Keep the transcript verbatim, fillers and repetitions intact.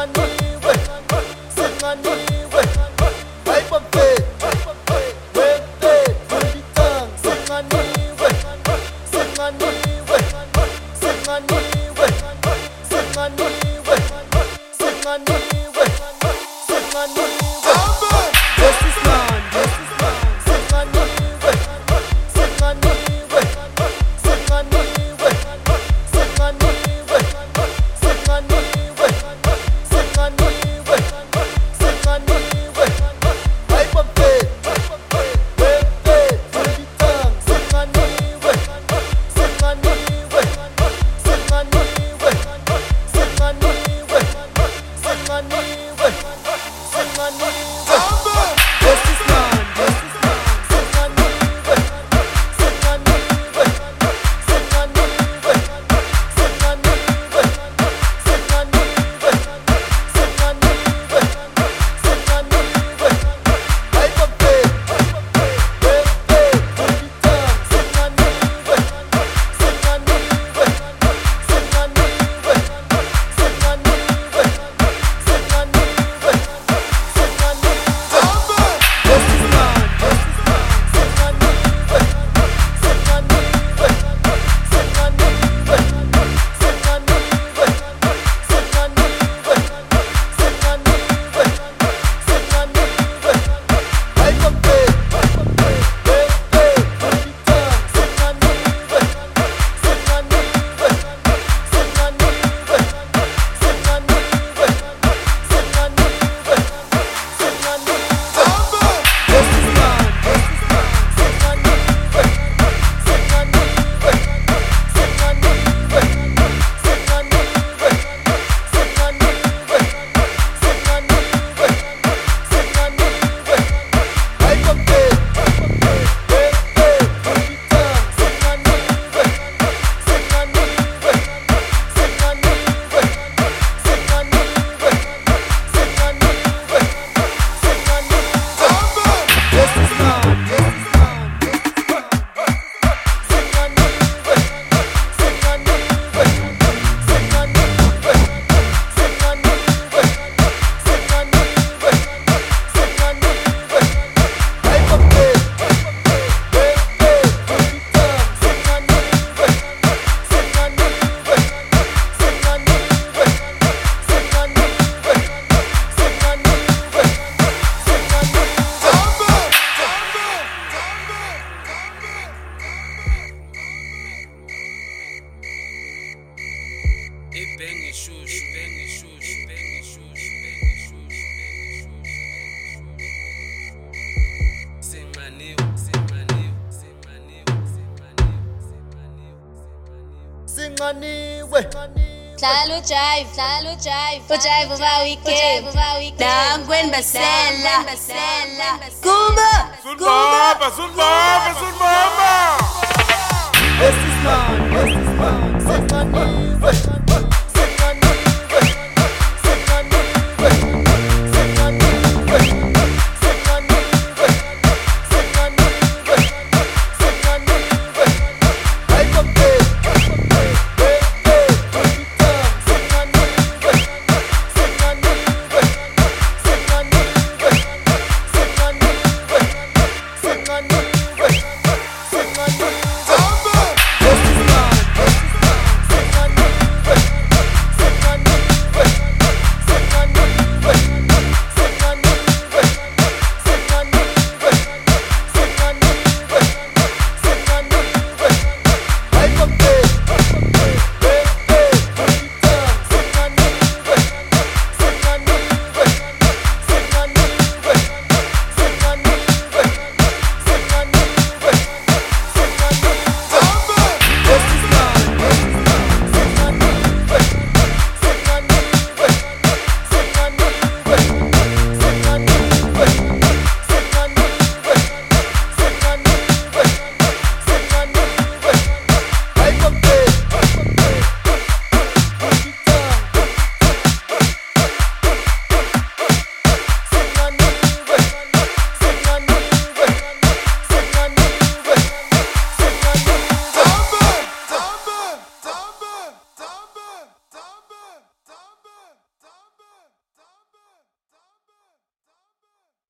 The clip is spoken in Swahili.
singaniwe, singaniwe, hyper fit, web fit, tongue, singaniwe, singaniwe, singaniwe, singaniwe, singaniwe, singaniwe. This is none, this is none, singaniwe, singaniwe, singaniwe, singaniwe, singaniwe, singaniwe, singaniwe, hyper fit, web fit, tongue, singaniwe, singaniwe, singaniwe, singaniwe, singaniwe, singaniwe. This is none, this is none, singaniwe, singaniwe, singaniwe, singaniwe, singaniwe, singaniwe, singaniwe, hyper fit, web fit, tongue, singaniwe, singaniwe, singaniwe, singaniwe, singaniwe, singaniwe. This is none, this is none, singaniwe, singaniwe, singaniwe, singaniwe, singaniwe, singaniwe, singaniwe, hyper fit, web fit, tongue, singaniwe, singaniwe, singaniwe, singaniwe, singaniwe, singaniwe. This is none, this is none, singaniwe, singaniwe, singaniwe, singaniwe, singaniwe, singaniwe, singaniwe, hyper fit, web fit, tongue, singaniwe, singaniwe, singaniwe, singaniwe, singaniwe, singaniwe. This is none, this is none, singaniwe, singaniwe, singaniwe, singaniwe, singaniwe, singaniwe, hyper fit, web fit, tongue, singaniwe, singaniwe, singaniwe, singaniwe, singaniwe, Ibhenge shushu, ibhenge shushu, ibhenge shushu, ibhenge shushu. Singaniwe, singaniwe, singaniwe, singaniwe, singaniwe. singaniwe, Dlala ujive, dlala ujive, ujive uba weekend, nangweni basela, Kumba, Sulbaba, Sulbaba, Sulbaba. this is none, this is none, singaniwe.